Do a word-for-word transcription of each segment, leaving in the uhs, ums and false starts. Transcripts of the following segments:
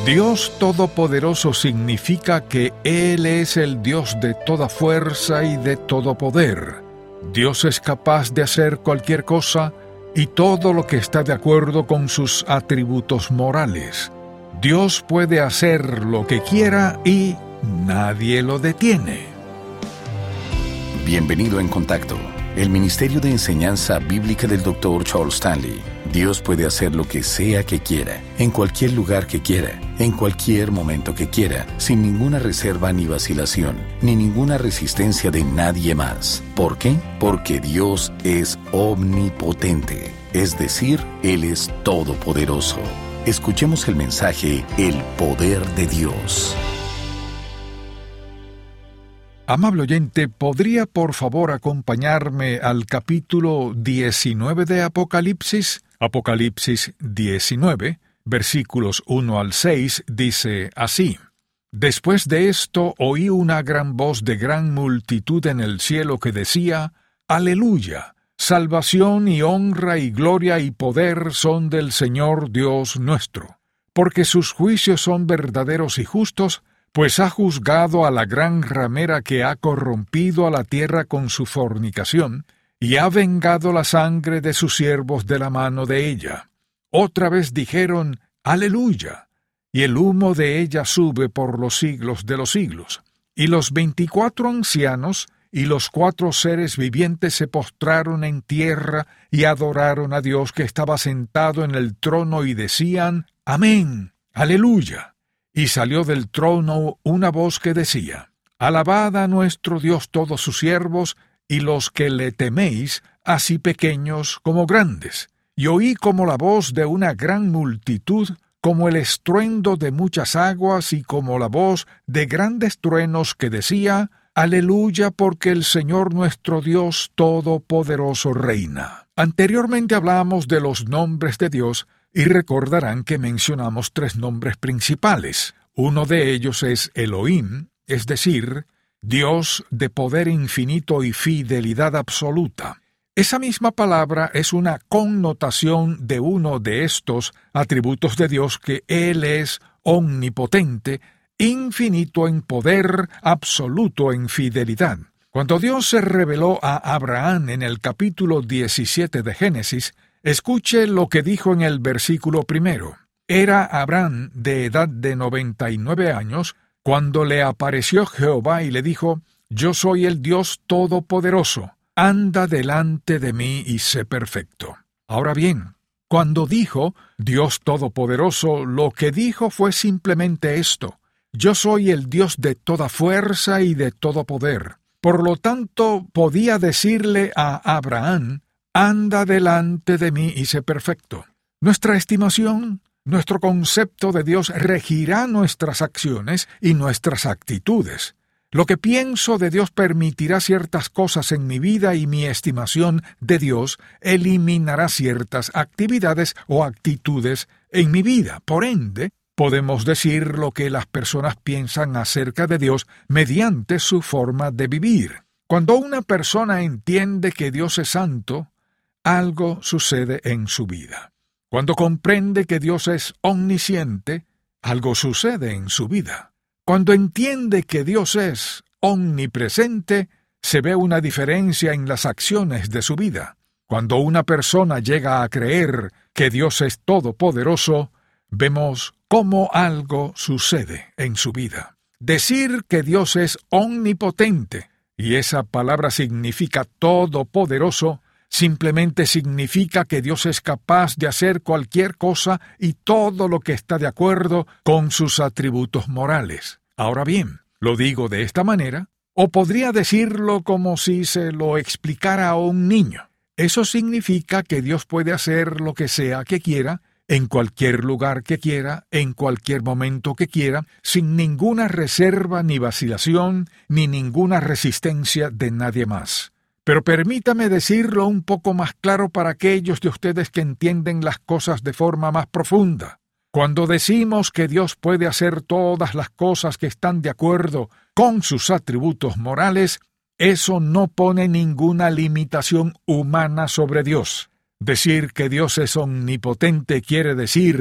Dios Todopoderoso significa que Él es el Dios de toda fuerza y de todo poder. Dios es capaz de hacer cualquier cosa y todo lo que está de acuerdo con sus atributos morales. Dios puede hacer lo que quiera y nadie lo detiene. Bienvenido en Contacto, el Ministerio de Enseñanza Bíblica del doctor Charles Stanley. Dios puede hacer lo que sea que quiera, en cualquier lugar que quiera, en cualquier momento que quiera, sin ninguna reserva ni vacilación, ni ninguna resistencia de nadie más. ¿Por qué? Porque Dios es omnipotente, es decir, Él es todopoderoso. Escuchemos el mensaje El Poder de Dios. Amable oyente, ¿podría por favor acompañarme al capítulo diecinueve de Apocalipsis? Apocalipsis diecinueve, versículos uno al seis, dice así: Después de esto oí una gran voz de gran multitud en el cielo que decía: Aleluya, salvación y honra y gloria y poder son del Señor Dios nuestro, porque sus juicios son verdaderos y justos, pues ha juzgado a la gran ramera que ha corrompido a la tierra con su fornicación, y ha vengado la sangre de sus siervos de la mano de ella. Otra vez dijeron, Aleluya, y el humo de ella sube por los siglos de los siglos. Y los veinticuatro ancianos y los cuatro seres vivientes se postraron en tierra y adoraron a Dios que estaba sentado en el trono y decían, Amén, Aleluya. Y salió del trono una voz que decía, Alabad a nuestro Dios todos sus siervos, y los que le teméis, así pequeños como grandes. Y oí como la voz de una gran multitud, como el estruendo de muchas aguas, y como la voz de grandes truenos que decía, Aleluya, porque el Señor nuestro Dios Todopoderoso reina. Anteriormente hablamos de los nombres de Dios, y recordarán que mencionamos tres nombres principales. Uno de ellos es Elohim, es decir, Dios de poder infinito y fidelidad absoluta. Esa misma palabra es una connotación de uno de estos atributos de Dios, que Él es omnipotente, infinito en poder, absoluto en fidelidad. Cuando Dios se reveló a Abraham en el capítulo diecisiete de Génesis, escuche lo que dijo en el versículo primero. Era Abraham de edad de noventa y nueve años, cuando le apareció Jehová y le dijo, Yo soy el Dios Todopoderoso, anda delante de mí y sé perfecto. Ahora bien, cuando dijo Dios Todopoderoso, lo que dijo fue simplemente esto: Yo soy el Dios de toda fuerza y de todo poder. Por lo tanto, podía decirle a Abraham, anda delante de mí y sé perfecto. Nuestra estimación, nuestro concepto de Dios regirá nuestras acciones y nuestras actitudes. Lo que pienso de Dios permitirá ciertas cosas en mi vida y mi estimación de Dios eliminará ciertas actividades o actitudes en mi vida. Por ende, podemos decir lo que las personas piensan acerca de Dios mediante su forma de vivir. Cuando una persona entiende que Dios es santo, algo sucede en su vida. Cuando comprende que Dios es omnisciente, algo sucede en su vida. Cuando entiende que Dios es omnipresente, se ve una diferencia en las acciones de su vida. Cuando una persona llega a creer que Dios es todopoderoso, vemos cómo algo sucede en su vida. Decir que Dios es omnipotente, y esa palabra significa todopoderoso, simplemente significa que Dios es capaz de hacer cualquier cosa y todo lo que está de acuerdo con sus atributos morales. Ahora bien, lo digo de esta manera, o podría decirlo como si se lo explicara a un niño. Eso significa que Dios puede hacer lo que sea que quiera, en cualquier lugar que quiera, en cualquier momento que quiera, sin ninguna reserva ni vacilación, ni ninguna resistencia de nadie más. Pero permítame decirlo un poco más claro para aquellos de ustedes que entienden las cosas de forma más profunda. Cuando decimos que Dios puede hacer todas las cosas que están de acuerdo con sus atributos morales, eso no pone ninguna limitación humana sobre Dios. Decir que Dios es omnipotente quiere decir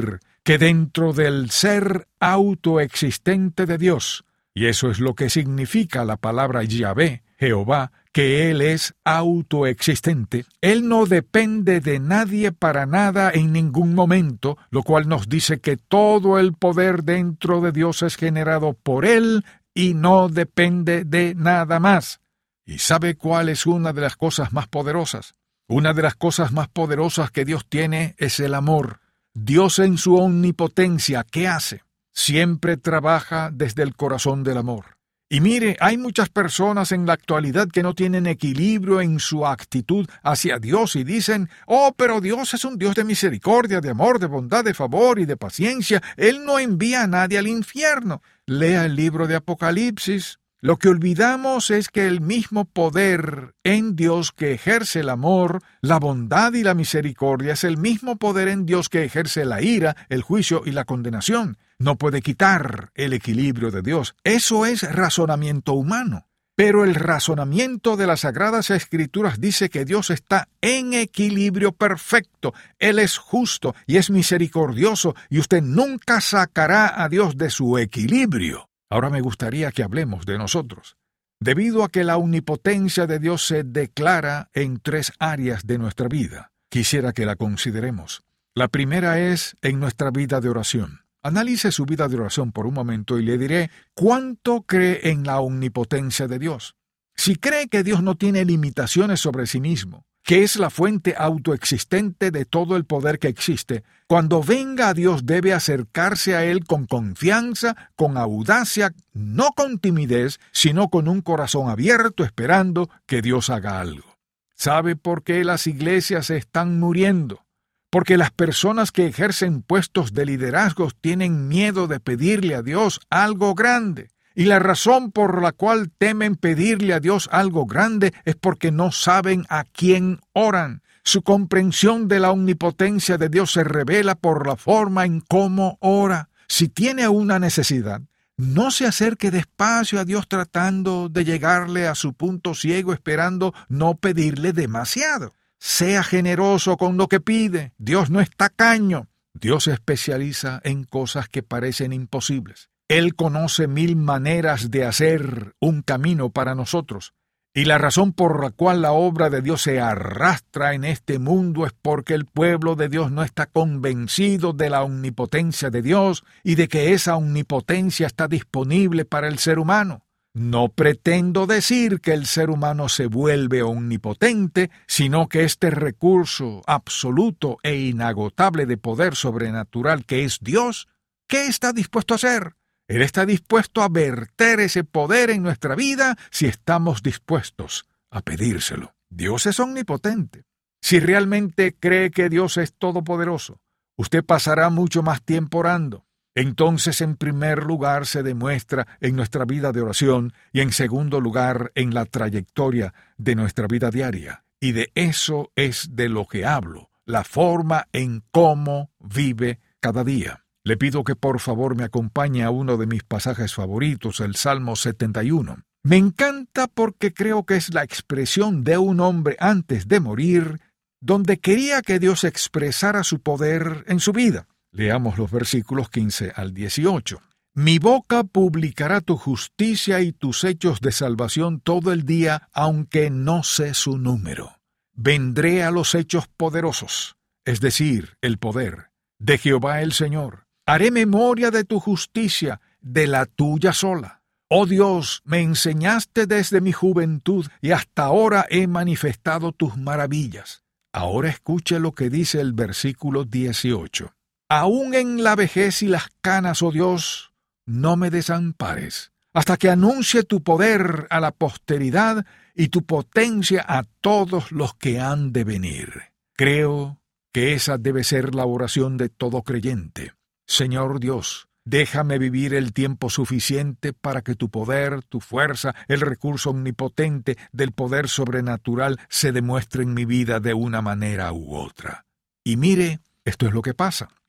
que dentro del ser autoexistente de Dios, y eso es lo que significa la palabra Yahvé, Jehová, que Él es autoexistente, Él no depende de nadie para nada en ningún momento, lo cual nos dice que todo el poder dentro de Dios es generado por Él y no depende de nada más. ¿Y sabe cuál es una de las cosas más poderosas? Una de las cosas más poderosas que Dios tiene es el amor. Dios en su omnipotencia, ¿qué hace? Siempre trabaja desde el corazón del amor. Y mire, hay muchas personas en la actualidad que no tienen equilibrio en su actitud hacia Dios y dicen, oh, pero Dios es un Dios de misericordia, de amor, de bondad, de favor y de paciencia. Él no envía a nadie al infierno. Lea el libro de Apocalipsis. Lo que olvidamos es que el mismo poder en Dios que ejerce el amor, la bondad y la misericordia es el mismo poder en Dios que ejerce la ira, el juicio y la condenación. No puede quitar el equilibrio de Dios. Eso es razonamiento humano. Pero el razonamiento de las Sagradas Escrituras dice que Dios está en equilibrio perfecto. Él es justo y es misericordioso y usted nunca sacará a Dios de su equilibrio. Ahora me gustaría que hablemos de nosotros. Debido a que la omnipotencia de Dios se declara en tres áreas de nuestra vida, quisiera que la consideremos. La primera es en nuestra vida de oración. Analice su vida de oración por un momento y le diré cuánto cree en la omnipotencia de Dios. Si cree que Dios no tiene limitaciones sobre sí mismo, que es la fuente autoexistente de todo el poder que existe, cuando venga a Dios debe acercarse a Él con confianza, con audacia, no con timidez, sino con un corazón abierto esperando que Dios haga algo. ¿Sabe por qué las iglesias están muriendo? Porque las personas que ejercen puestos de liderazgo tienen miedo de pedirle a Dios algo grande. Y la razón por la cual temen pedirle a Dios algo grande es porque no saben a quién oran. Su comprensión de la omnipotencia de Dios se revela por la forma en cómo ora. Si tiene una necesidad, no se acerque despacio a Dios tratando de llegarle a su punto ciego esperando no pedirle demasiado. Sea generoso con lo que pide. Dios no es tacaño. Dios se especializa en cosas que parecen imposibles. Él conoce mil maneras de hacer un camino para nosotros. Y la razón por la cual la obra de Dios se arrastra en este mundo es porque el pueblo de Dios no está convencido de la omnipotencia de Dios y de que esa omnipotencia está disponible para el ser humano. No pretendo decir que el ser humano se vuelve omnipotente, sino que este recurso absoluto e inagotable de poder sobrenatural que es Dios, ¿qué está dispuesto a hacer? Él está dispuesto a verter ese poder en nuestra vida si estamos dispuestos a pedírselo. Dios es omnipotente. Si realmente cree que Dios es todopoderoso, usted pasará mucho más tiempo orando. Entonces, en primer lugar, se demuestra en nuestra vida de oración y en segundo lugar, en la trayectoria de nuestra vida diaria. Y de eso es de lo que hablo, la forma en cómo vive cada día. Le pido que por favor me acompañe a uno de mis pasajes favoritos, el Salmo setenta y uno. Me encanta porque creo que es la expresión de un hombre antes de morir, donde quería que Dios expresara su poder en su vida. Leamos los versículos quince al dieciocho. Mi boca publicará tu justicia y tus hechos de salvación todo el día, aunque no sé su número. Vendré a los hechos poderosos, es decir, el poder, de Jehová el Señor. Haré memoria de tu justicia, de la tuya sola. Oh Dios, me enseñaste desde mi juventud y hasta ahora he manifestado tus maravillas. Ahora escuche lo que dice el versículo dieciocho. Aún en la vejez y las canas, oh Dios, no me desampares, hasta que anuncie tu poder a la posteridad y tu potencia a todos los que han de venir. Creo que esa debe ser la oración de todo creyente. Señor Dios, déjame vivir el tiempo suficiente para que tu poder, tu fuerza, el recurso omnipotente del poder sobrenatural se demuestre en mi vida de una manera u otra. Y mire, esto es lo que pasa.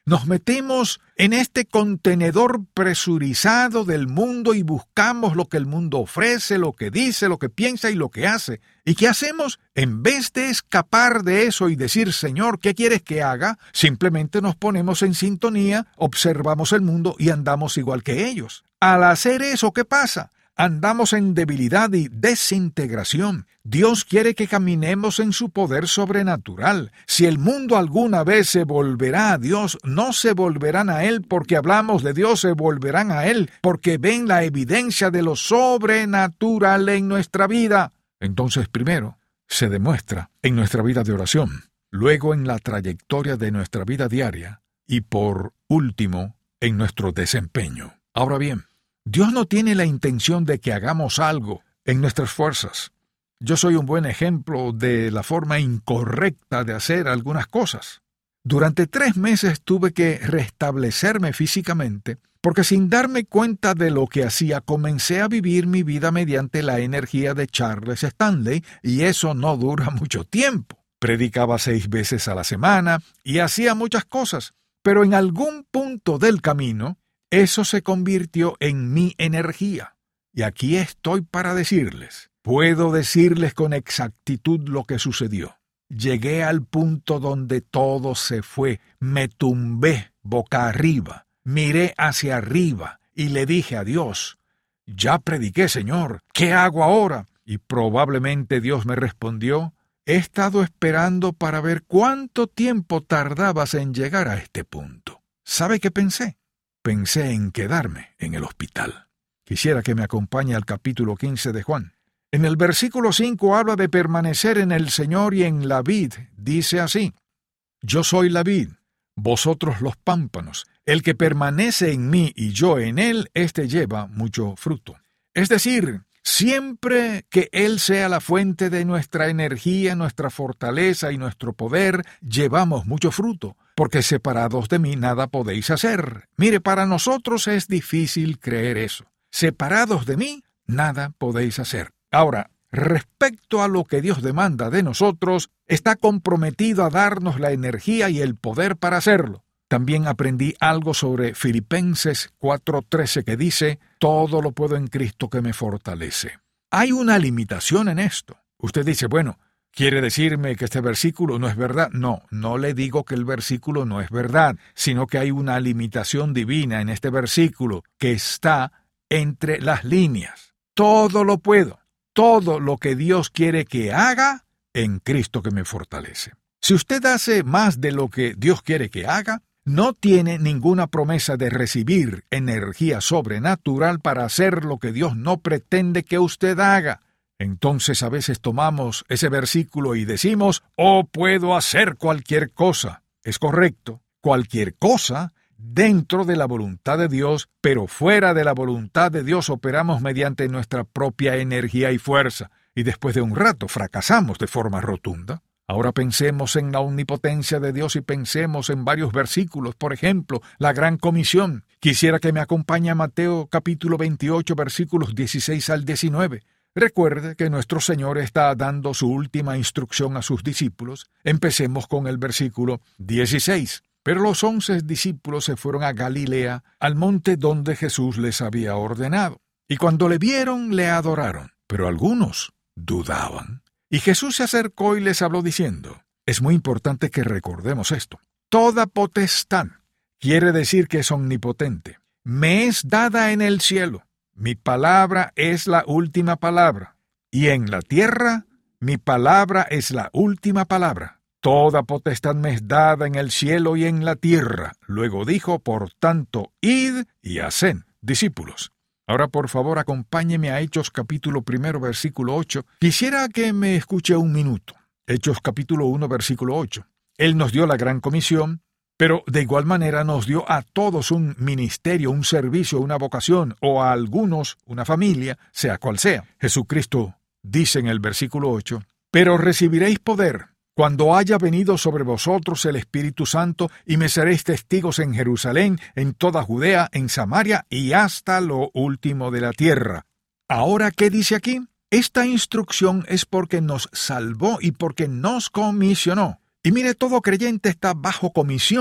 Nos metemos en este contenedor presurizado del mundo y buscamos lo que el mundo ofrece, lo que dice, lo que piensa y lo que hace. ¿Y qué hacemos? En vez de escapar de eso y decir, Señor, ¿qué quieres que haga? Simplemente nos ponemos en sintonía, observamos el mundo y andamos igual que ellos. Al hacer eso, ¿qué pasa? Andamos en debilidad y desintegración. Dios quiere que caminemos en su poder sobrenatural. Si el mundo alguna vez se volverá a Dios, no se volverán a Él porque hablamos de Dios, se volverán a Él porque ven la evidencia de lo sobrenatural en nuestra vida. Entonces, primero, se demuestra en nuestra vida de oración, luego en la trayectoria de nuestra vida diaria y, por último, en nuestro desempeño. Ahora bien, Dios no tiene la intención de que hagamos algo en nuestras fuerzas. Yo soy un buen ejemplo de la forma incorrecta de hacer algunas cosas. Durante tres meses tuve que restablecerme físicamente porque sin darme cuenta de lo que hacía comencé a vivir mi vida mediante la energía de Charles Stanley y eso no dura mucho tiempo. Predicaba seis veces a la semana y hacía muchas cosas, pero en algún punto del camino eso se convirtió en mi energía. Y aquí estoy para decirles, puedo decirles con exactitud lo que sucedió. Llegué al punto donde todo se fue, me tumbé boca arriba, miré hacia arriba y le dije a Dios, ya prediqué, Señor, ¿qué hago ahora? Y probablemente Dios me respondió, he estado esperando para ver cuánto tiempo tardabas en llegar a este punto. ¿Sabe qué pensé? Pensé en quedarme en el hospital. Quisiera que me acompañe al capítulo quince de Juan. En el versículo cinco habla de permanecer en el Señor y en la vid. Dice así, yo soy la vid, vosotros los pámpanos. El que permanece en mí y yo en él, éste lleva mucho fruto. Es decir, siempre que Él sea la fuente de nuestra energía, nuestra fortaleza y nuestro poder, llevamos mucho fruto, porque separados de mí nada podéis hacer. Mire, para nosotros es difícil creer eso. Separados de mí, nada podéis hacer. Ahora, respecto a lo que Dios demanda de nosotros, está comprometido a darnos la energía y el poder para hacerlo. También aprendí algo sobre Filipenses cuatro trece que dice, todo lo puedo en Cristo que me fortalece. Hay una limitación en esto. Usted dice, bueno, ¿quiere decirme que este versículo no es verdad? No, no le digo que el versículo no es verdad, sino que hay una limitación divina en este versículo que está entre las líneas. Todo lo puedo, todo lo que Dios quiere que haga en Cristo que me fortalece. Si usted hace más de lo que Dios quiere que haga, no tiene ninguna promesa de recibir energía sobrenatural para hacer lo que Dios no pretende que usted haga. Entonces a veces tomamos ese versículo y decimos, oh, puedo hacer cualquier cosa. Es correcto, cualquier cosa dentro de la voluntad de Dios, pero fuera de la voluntad de Dios operamos mediante nuestra propia energía y fuerza, y después de un rato fracasamos de forma rotunda. Ahora pensemos en la omnipotencia de Dios y pensemos en varios versículos. Por ejemplo, la Gran Comisión. Quisiera que me acompañe a Mateo capítulo veintiocho, versículos dieciséis al diecinueve. Recuerde que nuestro Señor está dando su última instrucción a sus discípulos. Empecemos con el versículo dieciséis. Pero los once discípulos se fueron a Galilea, al monte donde Jesús les había ordenado. Y cuando le vieron, le adoraron. Pero algunos dudaban. Y Jesús se acercó y les habló diciendo, es muy importante que recordemos esto. Toda potestad quiere decir que es omnipotente. Me es dada en el cielo. Mi palabra es la última palabra. Y en la tierra, mi palabra es la última palabra. Toda potestad me es dada en el cielo y en la tierra. Luego dijo, por tanto, id y haced discípulos. Ahora, por favor, acompáñeme a Hechos capítulo primero, versículo ocho. Quisiera que me escuche un minuto. Hechos capítulo uno, versículo ocho. Él nos dio la gran comisión, pero de igual manera nos dio a todos un ministerio, un servicio, una vocación, o a algunos una familia, sea cual sea. Jesucristo dice en el versículo ocho, pero recibiréis poder cuando haya venido sobre vosotros el Espíritu Santo, y me seréis testigos en Jerusalén, en toda Judea, en Samaria, y hasta lo último de la tierra. Ahora, ¿qué dice aquí? Esta instrucción es porque nos salvó y porque nos comisionó. Y mire, todo creyente está bajo comisión.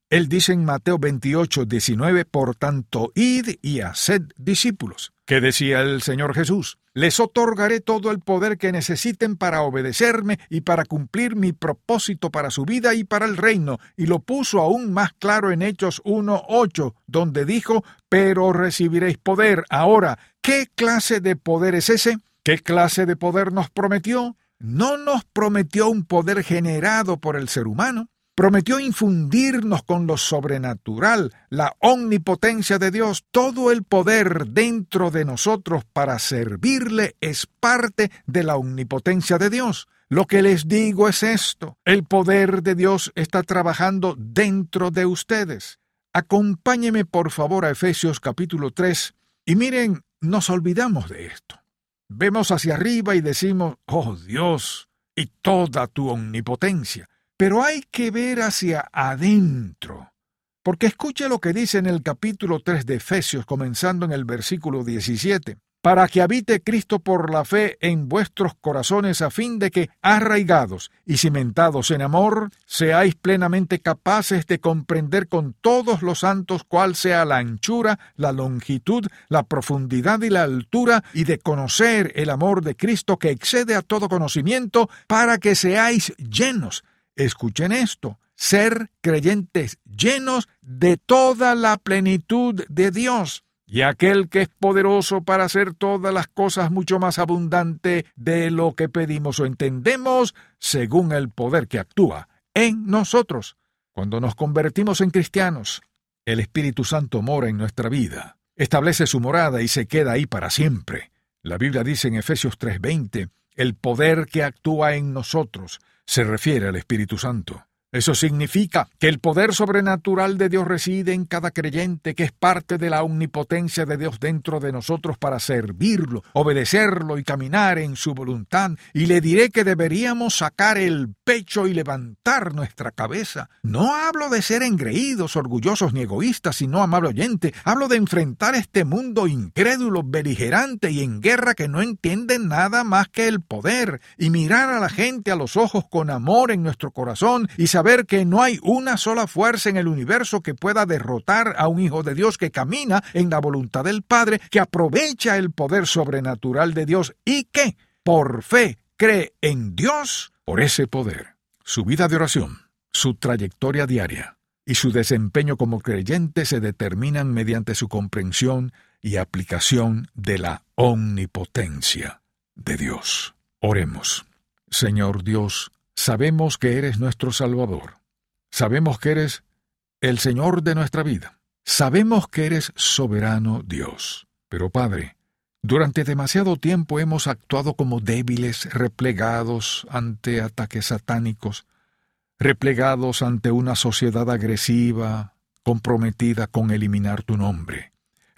Él dice en Mateo veintiocho, diecinueve, por tanto, id y haced discípulos. ¿Qué decía el Señor Jesús? Les otorgaré todo el poder que necesiten para obedecerme y para cumplir mi propósito para su vida y para el reino. Y lo puso aún más claro en Hechos uno, ocho, donde dijo, pero recibiréis poder. Ahora, ¿qué clase de poder es ese? ¿Qué clase de poder nos prometió? No nos prometió un poder generado por el ser humano. Prometió infundirnos con lo sobrenatural, la omnipotencia de Dios. Todo el poder dentro de nosotros para servirle es parte de la omnipotencia de Dios. Lo que les digo es esto: el poder de Dios está trabajando dentro de ustedes. Acompáñeme por favor a Efesios capítulo tres. Y miren, nos olvidamos de esto. Vemos hacia arriba y decimos, oh Dios, y toda tu omnipotencia. Pero hay que ver hacia adentro, porque escuche lo que dice en el capítulo tres de Efesios, comenzando en el versículo diecisiete. Para que habite Cristo por la fe en vuestros corazones, a fin de que, arraigados y cimentados en amor, seáis plenamente capaces de comprender con todos los santos cuál sea la anchura, la longitud, la profundidad y la altura, y de conocer el amor de Cristo que excede a todo conocimiento, para que seáis llenos. Escuchen esto, ser creyentes llenos de toda la plenitud de Dios, y aquel que es poderoso para hacer todas las cosas mucho más abundante de lo que pedimos o entendemos, según el poder que actúa en nosotros. Cuando nos convertimos en cristianos, el Espíritu Santo mora en nuestra vida, establece su morada y se queda ahí para siempre. La Biblia dice en Efesios tres veinte, el poder que actúa en nosotros se refiere al Espíritu Santo. Eso significa que el poder sobrenatural de Dios reside en cada creyente, que es parte de la omnipotencia de Dios dentro de nosotros para servirlo, obedecerlo y caminar en su voluntad. Y le diré que deberíamos sacar el pecho y levantar nuestra cabeza. No hablo de ser engreídos, orgullosos ni egoístas, sino, amable oyente, hablo de enfrentar este mundo incrédulo, beligerante y en guerra que no entiende nada más que el poder, y mirar a la gente a los ojos con amor en nuestro corazón y saber ver que no hay una sola fuerza en el universo que pueda derrotar a un hijo de Dios que camina en la voluntad del Padre, que aprovecha el poder sobrenatural de Dios y que, por fe, cree en Dios por ese poder. Su vida de oración, su trayectoria diaria y su desempeño como creyente se determinan mediante su comprensión y aplicación de la omnipotencia de Dios. Oremos. Señor Dios, sabemos que eres nuestro Salvador. Sabemos que eres el Señor de nuestra vida. Sabemos que eres soberano Dios. Pero, Padre, durante demasiado tiempo hemos actuado como débiles, replegados ante ataques satánicos, replegados ante una sociedad agresiva, comprometida con eliminar tu nombre,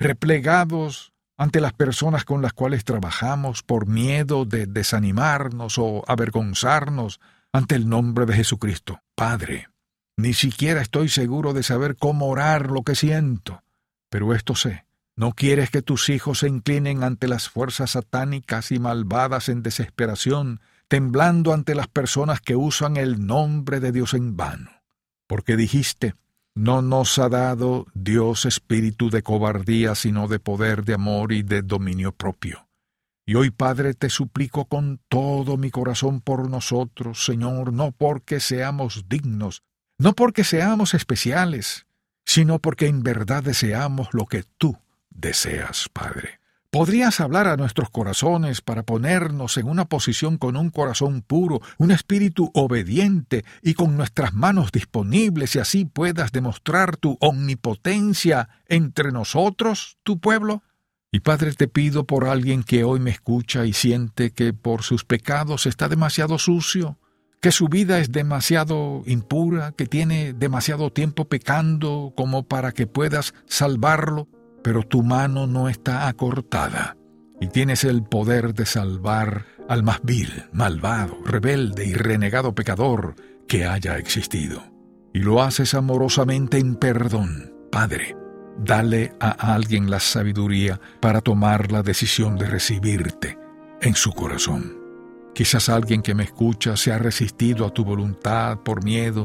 replegados ante las personas con las cuales trabajamos por miedo de desanimarnos o avergonzarnos ante el nombre de Jesucristo. Padre, ni siquiera estoy seguro de saber cómo orar lo que siento, pero esto sé. No quieres que tus hijos se inclinen ante las fuerzas satánicas y malvadas en desesperación, temblando ante las personas que usan el nombre de Dios en vano. Porque dijiste, no nos ha dado Dios espíritu de cobardía, sino de poder, de amor y de dominio propio. Y hoy, Padre, te suplico con todo mi corazón por nosotros, Señor, no porque seamos dignos, no porque seamos especiales, sino porque en verdad deseamos lo que tú deseas, Padre. ¿Podrías hablar a nuestros corazones para ponernos en una posición con un corazón puro, un espíritu obediente y con nuestras manos disponibles y así puedas demostrar tu omnipotencia entre nosotros, tu pueblo? Y Padre, te pido por alguien que hoy me escucha y siente que por sus pecados está demasiado sucio, que su vida es demasiado impura, que tiene demasiado tiempo pecando como para que puedas salvarlo, pero tu mano no está acortada y tienes el poder de salvar al más vil, malvado, rebelde y renegado pecador que haya existido. Y lo haces amorosamente en perdón. Padre, dale a alguien la sabiduría para tomar la decisión de recibirte en su corazón. Quizás alguien que me escucha se ha resistido a tu voluntad por miedo,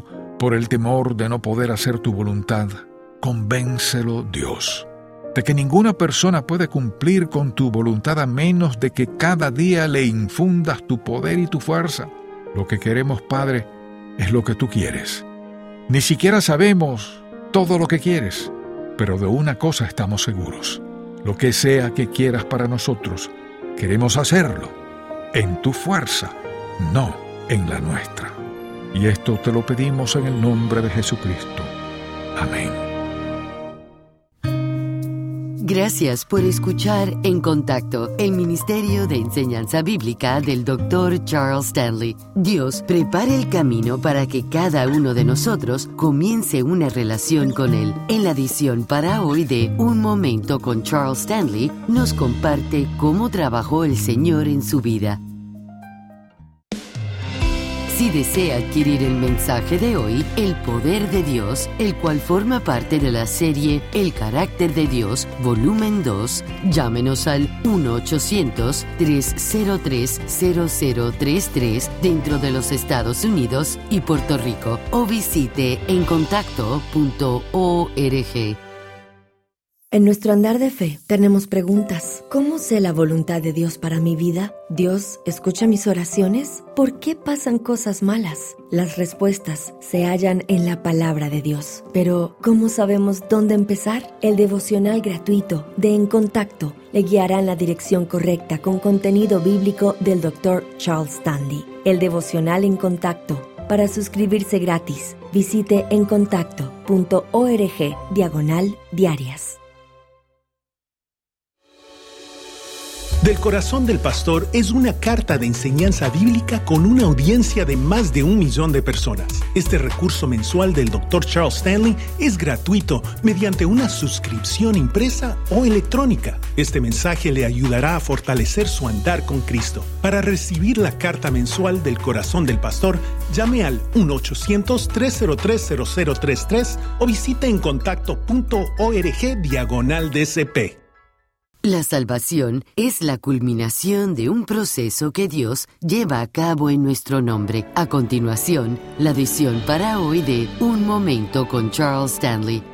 por el temor de no poder hacer tu voluntad, convéncelo, Dios, de que ninguna persona puede cumplir con tu voluntad a menos de que cada día le infundas tu poder y tu fuerza. Lo que queremos, Padre, es lo que tú quieres. Ni siquiera sabemos todo lo que quieres, pero de una cosa estamos seguros. Lo que sea que quieras para nosotros, queremos hacerlo en tu fuerza, no en la nuestra. Y esto te lo pedimos en el nombre de Jesucristo. Amén. Gracias por escuchar En Contacto, el Ministerio de Enseñanza Bíblica del doctor Charles Stanley. Dios prepara el camino para que cada uno de nosotros comience una relación con Él. En la edición para hoy de Un Momento con Charles Stanley, nos comparte cómo trabajó el Señor en su vida. Si desea adquirir el mensaje de hoy, El Poder de Dios, el cual forma parte de la serie El Carácter de Dios, volumen dos, llámenos al uno ochocientos, tres cero tres, cero cero tres tres dentro de los Estados Unidos y Puerto Rico o visite en contacto punto org. En nuestro andar de fe tenemos preguntas. ¿Cómo sé la voluntad de Dios para mi vida? ¿Dios escucha mis oraciones? ¿Por qué pasan cosas malas? Las respuestas se hallan en la palabra de Dios. Pero, ¿cómo sabemos dónde empezar? El devocional gratuito de En Contacto le guiará en la dirección correcta con contenido bíblico del doctor Charles Stanley. El devocional En Contacto. Para suscribirse gratis, visite en contacto punto org diagonal diarias. Del Corazón del Pastor es una carta de enseñanza bíblica con una audiencia de más de un millón de personas. Este recurso mensual del doctor Charles Stanley es gratuito mediante una suscripción impresa o electrónica. Este mensaje le ayudará a fortalecer su andar con Cristo. Para recibir la carta mensual del Corazón del Pastor, llame al uno ochocientos, tres cero tres, cero cero tres tres o visite en contacto punto org diagonal D C P. La salvación es la culminación de un proceso que Dios lleva a cabo en nuestro nombre. A continuación, la edición para hoy de Un Momento con Charles Stanley.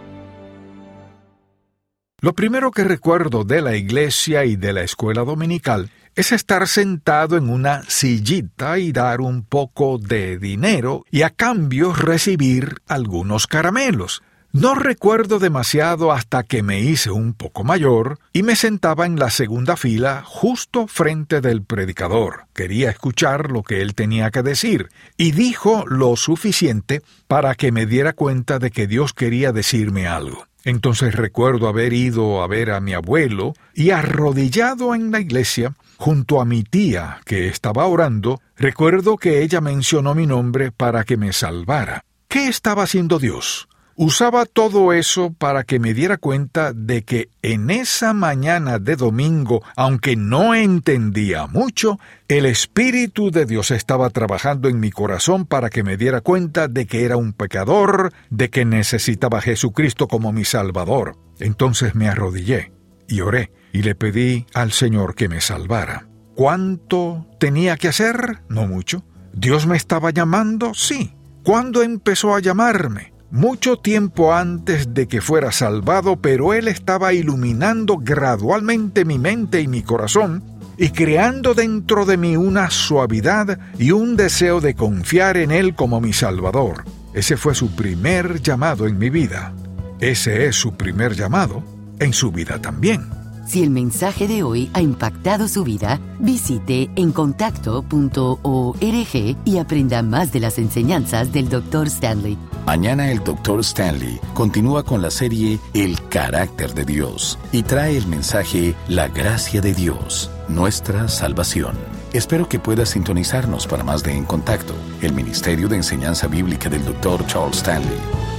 Lo primero que recuerdo de la iglesia y de la escuela dominical es estar sentado en una sillita y dar un poco de dinero y a cambio recibir algunos caramelos. No recuerdo demasiado hasta que me hice un poco mayor y me sentaba en la segunda fila justo frente del predicador. Quería escuchar lo que él tenía que decir y dijo lo suficiente para que me diera cuenta de que Dios quería decirme algo. Entonces recuerdo haber ido a ver a mi abuelo y arrodillado en la iglesia junto a mi tía que estaba orando, recuerdo que ella mencionó mi nombre para que me salvara. ¿Qué estaba haciendo Dios? Usaba todo eso para que me diera cuenta de que en esa mañana de domingo, aunque no entendía mucho, el Espíritu de Dios estaba trabajando en mi corazón para que me diera cuenta de que era un pecador, de que necesitaba a Jesucristo como mi Salvador. Entonces me arrodillé y oré y le pedí al Señor que me salvara. ¿Cuánto tenía que hacer? No mucho. ¿Dios me estaba llamando? Sí. ¿Cuándo empezó a llamarme? Mucho tiempo antes de que fuera salvado, pero Él estaba iluminando gradualmente mi mente y mi corazón y creando dentro de mí una suavidad y un deseo de confiar en Él como mi Salvador. Ese fue su primer llamado en mi vida. Ese es su primer llamado en su vida también. Si el mensaje de hoy ha impactado su vida, visite en contacto punto org y aprenda más de las enseñanzas del doctor Stanley. Mañana el doctor Stanley continúa con la serie El Carácter de Dios y trae el mensaje La Gracia de Dios, nuestra salvación. Espero que puedas sintonizarnos para más de En Contacto, el Ministerio de Enseñanza Bíblica del doctor Charles Stanley.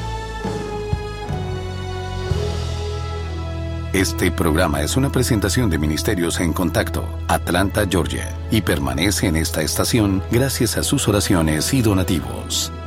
Este programa es una presentación de Ministerios En Contacto, Atlanta, Georgia, y permanece en esta estación gracias a sus oraciones y donativos.